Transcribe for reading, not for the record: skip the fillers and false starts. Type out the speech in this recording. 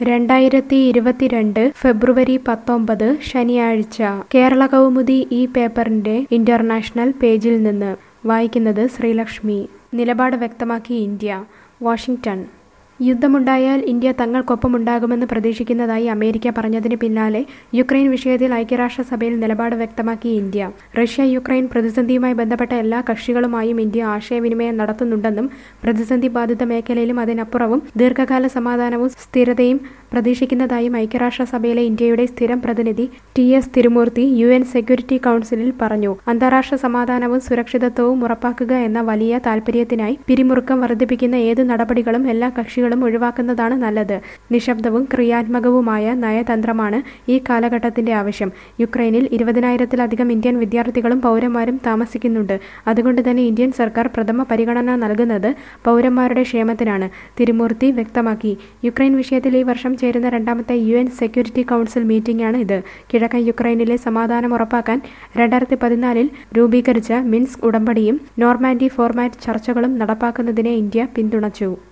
2022 ഫെബ്രുവരി 19 ശനിയാഴ്ച കേരള കൗമുദി ഈ പേപ്പറിന്റെ ഇന്റർനാഷണൽ പേജിൽ നിന്ന് വായിക്കുന്നത് ശ്രീലക്ഷ്മി. നിലപാട് വ്യക്തമാക്കി ഇന്ത്യ. വാഷിംഗ്ടൺ. യുദ്ധമുണ്ടായാൽ ഇന്ത്യ തങ്ങൾക്കൊപ്പമുണ്ടാകുമെന്ന് പ്രതീക്ഷിക്കുന്നതായി അമേരിക്ക പറഞ്ഞതിന് പിന്നാലെ യുക്രൈൻ വിഷയത്തിൽ ഐക്യരാഷ്ട്രസഭയിൽ നിലപാട് വ്യക്തമാക്കി ഇന്ത്യ. റഷ്യ യുക്രൈൻ പ്രതിസന്ധിയുമായി ബന്ധപ്പെട്ട എല്ലാ കക്ഷികളുമായും ഇന്ത്യ ആശയവിനിമയം നടത്തുന്നുണ്ടെന്നും പ്രതിസന്ധി ബാധിത മേഖലയിലും അതിനപ്പുറവും ദീർഘകാല സമാധാനവും സ്ഥിരതയും പ്രതീക്ഷിക്കുന്നതായും ഐക്യരാഷ്ട്രസഭയിലെ ഇന്ത്യയുടെ സ്ഥിരം പ്രതിനിധി TS തിരുമൂർത്തി UN സെക്യൂരിറ്റി കൗൺസിലിൽ പറഞ്ഞു. അന്താരാഷ്ട്ര സമാധാനവും സുരക്ഷിതത്വവും ഉറപ്പാക്കുക എന്ന വലിയ താൽപര്യത്തിനായി പിരിമുറുക്കം വർദ്ധിപ്പിക്കുന്ന ഏത് നടപടികളും എല്ലാ കക്ഷികളും ഒഴിവാക്കുന്നതാണ് നല്ലത്. നിശബ്ദവും ക്രിയാത്മകവുമായ നയതന്ത്രമാണ് ഈ കാലഘട്ടത്തിന്റെ ആവശ്യം. യുക്രൈനിൽ 20,000-ത്തിലധികം ഇന്ത്യൻ വിദ്യാർത്ഥികളും പൗരന്മാരും താമസിക്കുന്നുണ്ട്. അതുകൊണ്ട് തന്നെ ഇന്ത്യൻ സർക്കാർ പ്രഥമ പരിഗണന നൽകുന്നത് പൗരന്മാരുടെ ക്ഷേമത്തിനാണ്, തിരുമൂർത്തി വ്യക്തമാക്കി. യുക്രൈൻ വിഷയത്തിൽ ഈ വർഷം ചേരുന്ന രണ്ടാമത്തെ UN സെക്യൂരിറ്റി കൗൺസിൽ മീറ്റിംഗാണ് ഇത്. കിഴക്കൻ യുക്രൈനിലെ സമാധാനം ഉറപ്പാക്കാൻ 2014 രൂപീകരിച്ച മിൻസ്ക് ഉടമ്പടിയും നോർമാൻഡി ഫോർമാറ്റ് ചർച്ചകളും നടപ്പാക്കുന്നതിനെ ഇന്ത്യ പിന്തുണച്ചു.